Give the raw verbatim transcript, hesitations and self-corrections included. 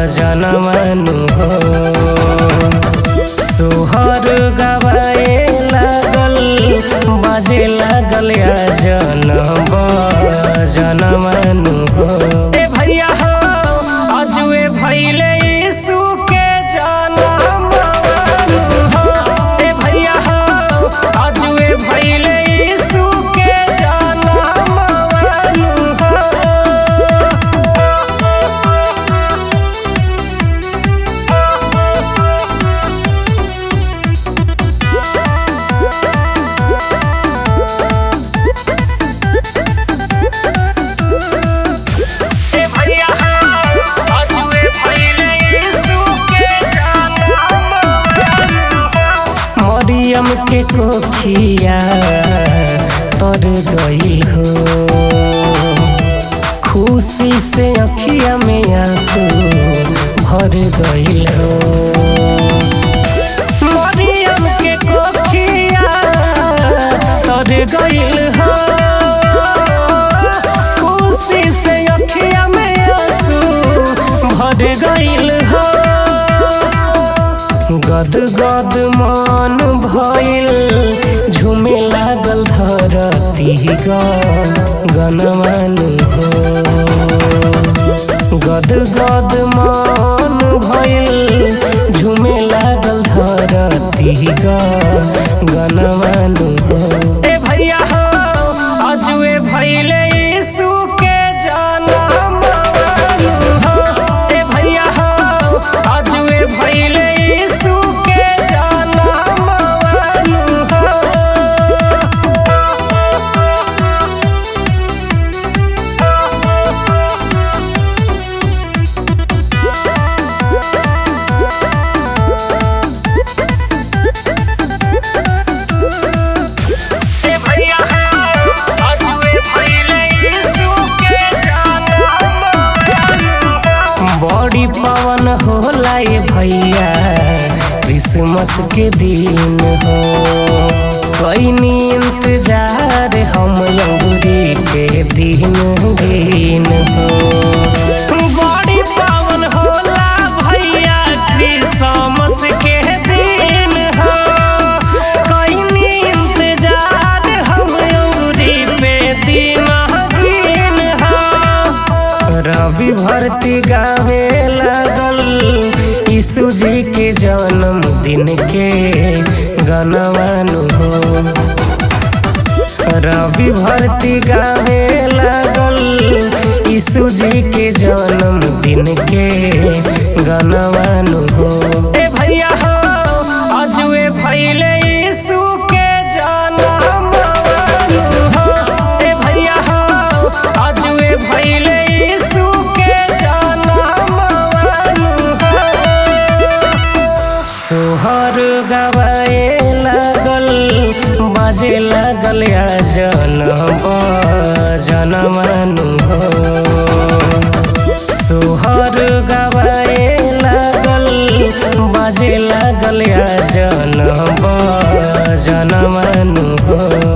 जनमनु हो। सोहर गवाए लागल बाजे लागल या जनम जनमनु हो। ए भैया हो अजुए भैले यीशु के जनमनु हो। ए भैया हो अजुए भैले यीशु के जनमनु हो। मरियम के कोखिया तर गइल हो। खुशी से अखिया में आंसू भर गइल हो। मरियम के कोखिया तर गइल हो। खुशी से अखिया में आंसू भर गइल हो। गद गद मन भइल झूमे लागल धरती गनमनु हो। गद गद मन भइल झूमे लागल धरती गनमनु हो। ए भैया हो अजुए भैले यीशु के जनमनु हो। ए भैया हो अजुए भैले बड़ी पवन होला ए भैया क्रिसमस के दिन हो। कईनी इंतजार हम अंगूरी के दिन दिन हो। बड़ी पवन होला भैया क्रिसमस के दिन हो। कईनी इंतजार हम अंगूरी पे दिन दिन हो। रवि भरती गावे लागल यीशु जी के जन्मदिन के गनमनु हो। रवि भरती गावे लागल यीशु जी के जन्मदिन के गनमनु हो। ए भैया हो अजुए भैले यीशु के जनमनु हो। ए भैया हो अजुए भैले सोहर गवाए लागल बाजे लागल या जनम जनमनु हो। सोहर गवाए लागल बाजे लागल या जनम जनमनु हो।